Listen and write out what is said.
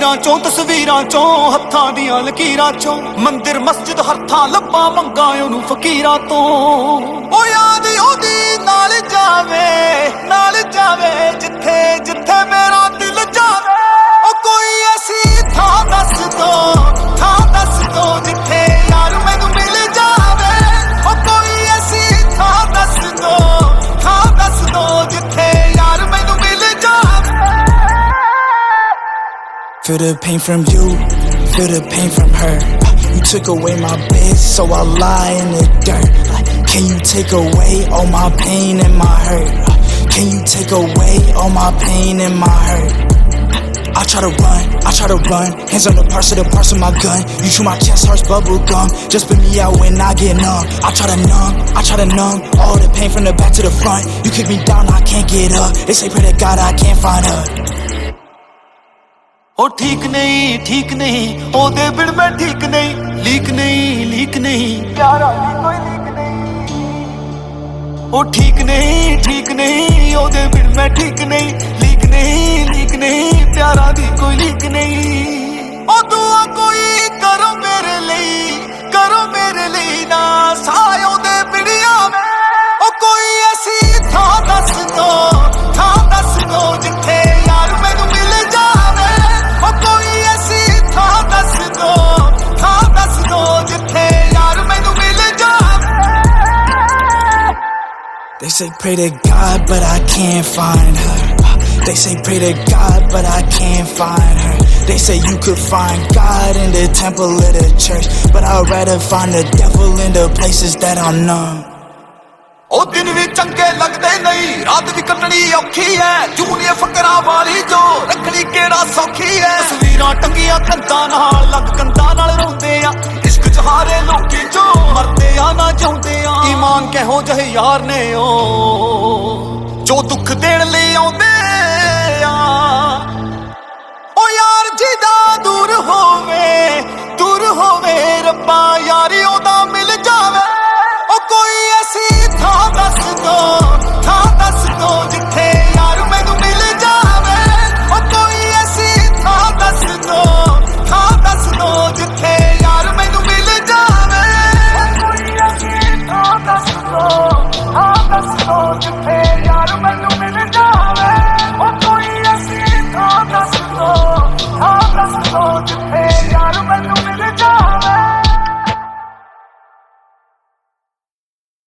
ਲਕੀਰਾਂ ਚੋਂ ਤਸਵੀਰਾਂ ਚੋਂ ਹੱਥਾਂ ਦੀਆਂ ਲਕੀਰਾਂ ਚੋਂ ਮੰਦਿਰ ਮਸਜਿਦ ਹਰ ਥਾਂ ਲੱਭਾਂ ਮੰਗਾਂ ਉਹਨੂੰ ਫਕੀਰਾਂ ਤੋਂ। ਉਹ ਯਾਦ ਉਹਦੀ ਨਾਲ ਜਾਵੇ ਜਿੱਥੇ ਜਿੱਥੇ ਮੇਰਾ ਦਿਲ ਜਾਵੇ। ਉਹ ਕੋਈ ਐਸੀ ਥਾਂ ਦੱਸ ਦੋ ਜਿੱਥੇ ਯਾਰ ਮੈਨੂੰ ਮਿਲ ਜਾਵੇ। ਉਹ ਕੋਈ ਐਸੀ ਥਾਂ ਦੱਸ ਦੋ ਜਿੱਥੇ ਯਾਰ ਮੈਨੂੰ ਮਿਲ ਜਾਵੇ। Feel the pain from you, feel the pain from her. You took away my bed, so I lie in the dirt. Can you take away all my pain and my hurt? Can you take away all my pain and my hurt? I try to run, hands on the parts of my gun. You chew my chest, heart's bubble gum. Just spit me out when I get numb. I try to numb all the pain from the back to the front. You kick me down, I can't get up. They say pray to God I can't find her. ਉਹ ਠੀਕ ਨਹੀਂ ਉਹਦੇ ਬਿਨ ਮੈਂ ਠੀਕ ਨਹੀਂ। Leak ਨਹੀਂ ਪਿਆਰਾਂ ਦੀ ਕੋਈ ਲੀਕ ਨਹੀਂ। ਉਹ ਠੀਕ ਨਹੀਂ ਉਹਦੇ ਬਿਨ ਮੈਂ ਠੀਕ ਨਹੀਂ। ਲੀਕ ਨਹੀਂ ਪਿਆਰਾਂ ਦੀ ਕੋਈ ਲੀਕ ਨਹੀਂ। ਉਹ ਦੁਆ ਕੋਈ ਕਰੋ ਮੇਰੇ ਲਈ ਨਾ ਸਾਇ ਉਹਦੇ ਬਿਨ ਆਵੇ। ਉਹ ਕੋਈ ਐਸੀ ਥਾਂ ਦੱਸ ਦੋ ਜਿੱਥੇ ਯਾਰ ਮੈਨੂੰ ਮਿਲ ਜਾਵੇ। ਉਹ ਕੋਈ ਐਸੀ ਥਾਂ ਦੱਸ ਦੋ ਜਿੱਥੇ ਯਾਰ ਮੈਨੂੰ ਮਿਲ ਜਾਵੇ। They say pray to God, but I can't find her. They say pray to God, but I can't find her. They say you could find God in the temple of the church, but I'd rather find the devil in the places that I'm numb. ਉਹ ਦਿਨ ਵੀ ਚੰਗੇ ਲੱਗਦੇ ਨਹੀਂ, ਰਾਤ ਵੀ ਕੱਟਣੀ ਔਖੀ ਐ। Junior ਫਕਰਾਂ ਵਾਲੀ ਜੋ ਰੱਖਣੀ ਕਿਹੜਾ ਸੌਖੀ ਐ। ਤਸਵੀਰਾਂ ਟੰਗੀਆਂ ਕੰਧਾਂ ਨਾਲ ਲੱਗ ਕੰਧਾਂ ਨਾਲ ਰੋਂਦੇ ਆ। ਇਸ਼ਕ ਚ ਹਾਰੇ ਲੋਕੀ ਜੋ ਮਰਦੇ ਆ ਨਾ ਜਿਉਂਦੇ ਆ। ਈਮਾਨ ਕਿਹੋ ਜਿਹੇ ਯਾਰ ਨੇ ਉਹ ਜੋ ਦੁੱਖ ਦੇਣ ਲਈ ਆਉਂਦੇ ਆ। ਉਹ ਯਾਰ ਜਿਹਦਾ ਦੂਰ ਹੋਵੇ ਰੱਬਾ ਯਾਰੀ